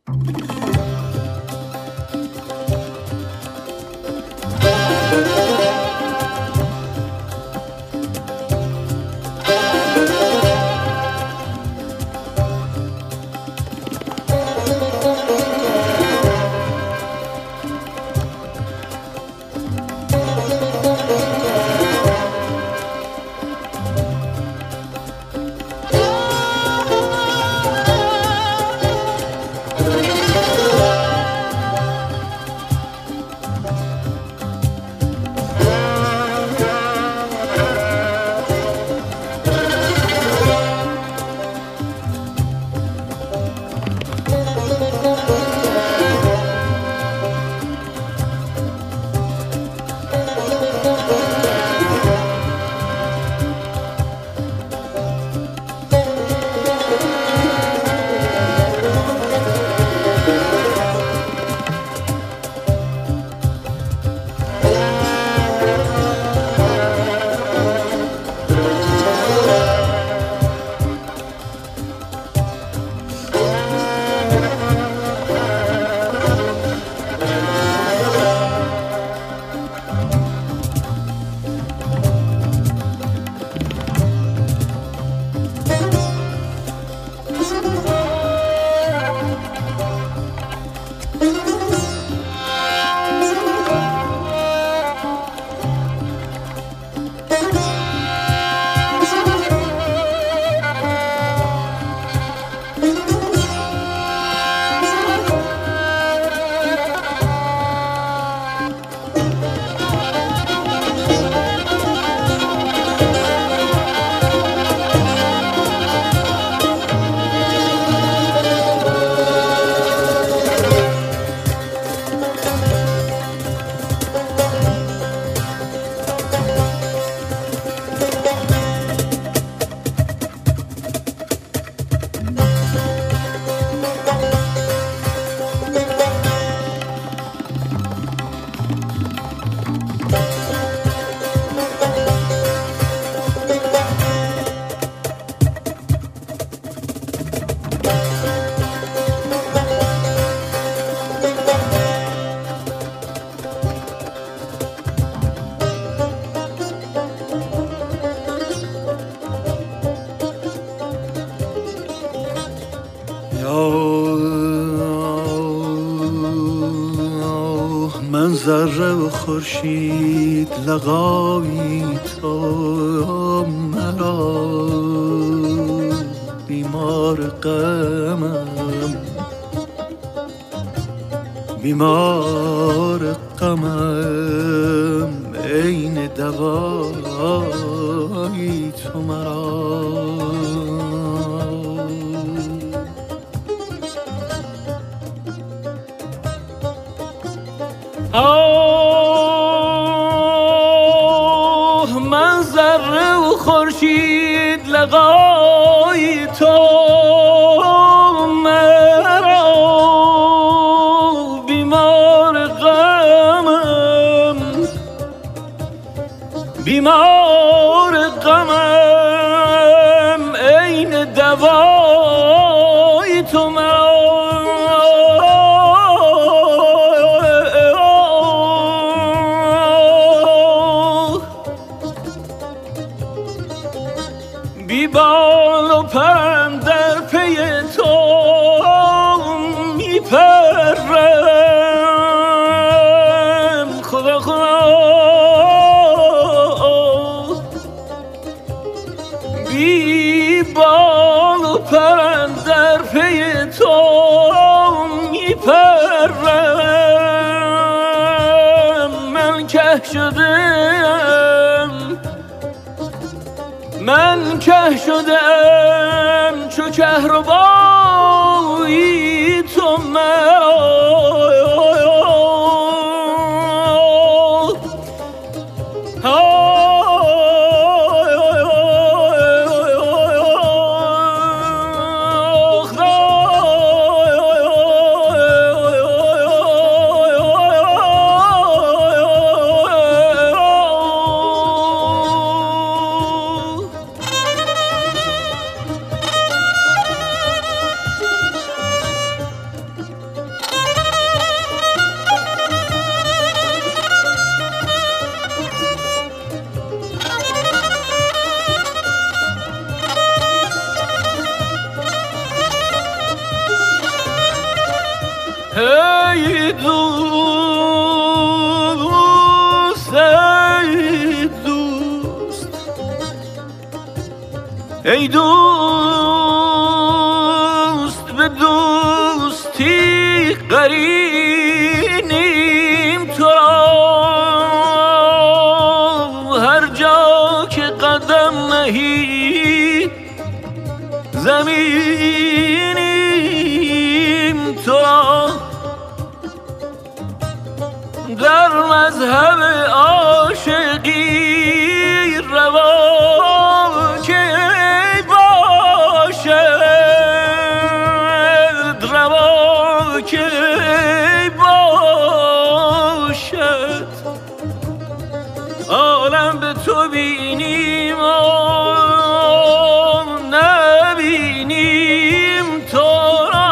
من ذره و خورشید لقایی تو مرا بیمار غمم بیمار غمم عین دوایی تو مرا من ذره و خورشید لقای تو مرا بیمار غمم بیمار غمم عین دوای تو مرا بی بال و پرم در پی تو میپرم خدا خدا بی بال و پرم در پی تو میپرم من که شدم من که شدم چو کهربایی تو مرا ای دوست ای دوست ای دوست به دوستی قرینیم تو را هر جا که قدم نهی زمینیم تو را در مذهب عاشقی روا که باشد روا که باشد عالم به تو بینیم نبینیم تو را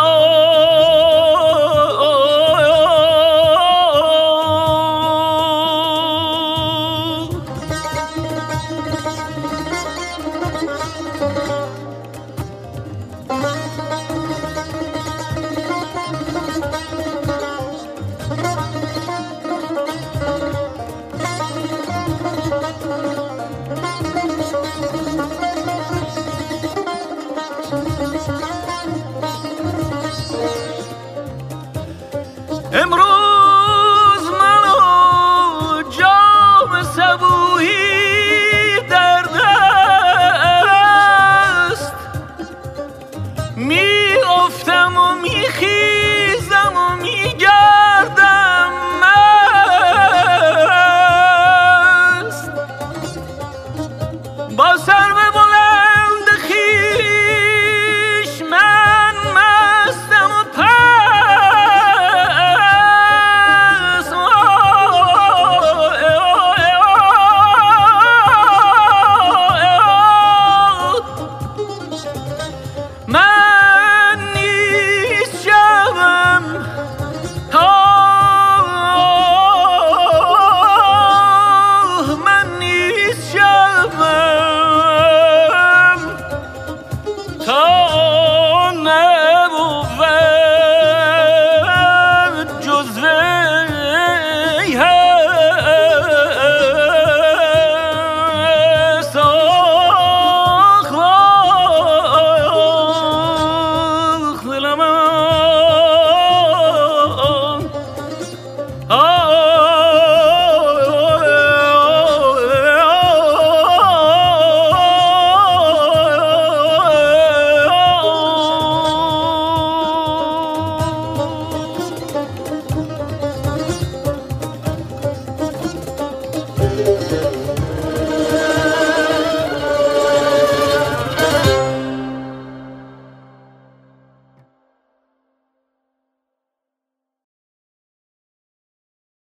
امروز